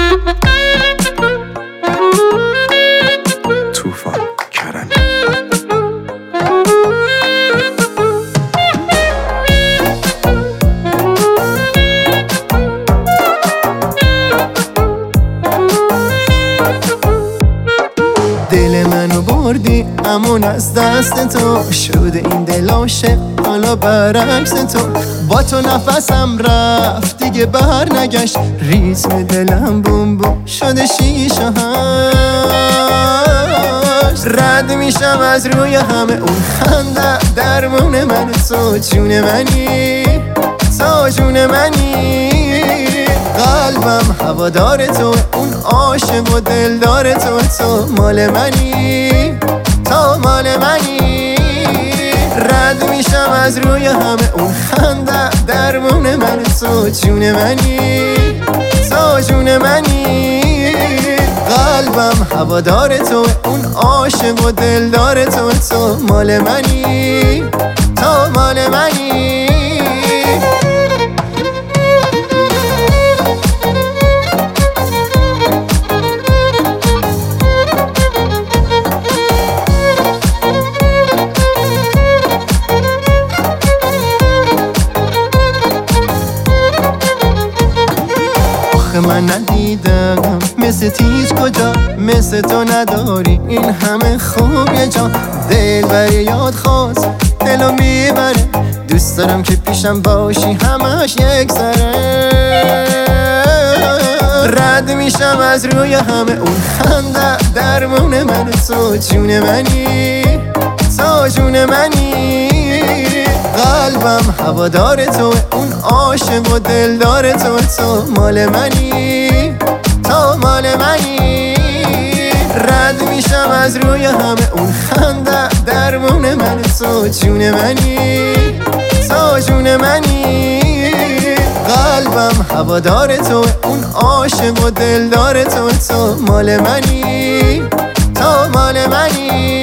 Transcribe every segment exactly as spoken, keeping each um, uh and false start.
طوفان کرمی دل منو بردی امون از دست تو شده این دل عاشق حالا برعکس تو با تو نفسم رفت دیگه بر نگشت ریتم دلم بوم بوم شده شیشه هاش رد میشم از روی همه اون خنده درمون من تو جون منی تو جون منی قلبم هوادار تو اون عاشق و دلدار تو تو مال منی تو مال منی رد میشم از روی همه اون خنده درمون من تو جون منی تو جون منی قلبم هوادار تو اون عاشق و دلدار تو تو مال منی تو مال منی من ندیدم مثل تیز کجا مثل تو نداری این همه خوب یه جا دل بری یاد خواست دلو میبره دوست دارم که پیشم باشی همش یک سره رد میشم از روی همه اون خنده درمون من تو جون منی تو جون منی قلبم هوادار تو اون عاشق و دلدار تو تو مال منی تو مال منی رد میشم از روی همه اون خنده درمون من تو جون منی تو جون منی قلبم هوادار تو اون عاشق و دلدار تو تو مال منی تو مال منی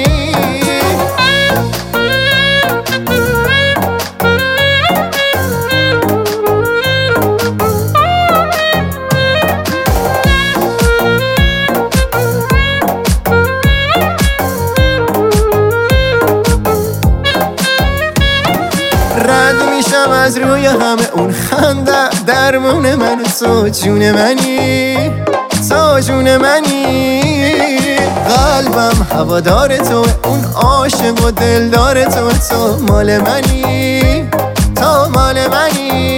رد میشم از روی همه اون خنده درمون من تو جون منی تو جون منی قلبم هوادار تو اون عاشق و دلدار تو تو مال منی تو مال منی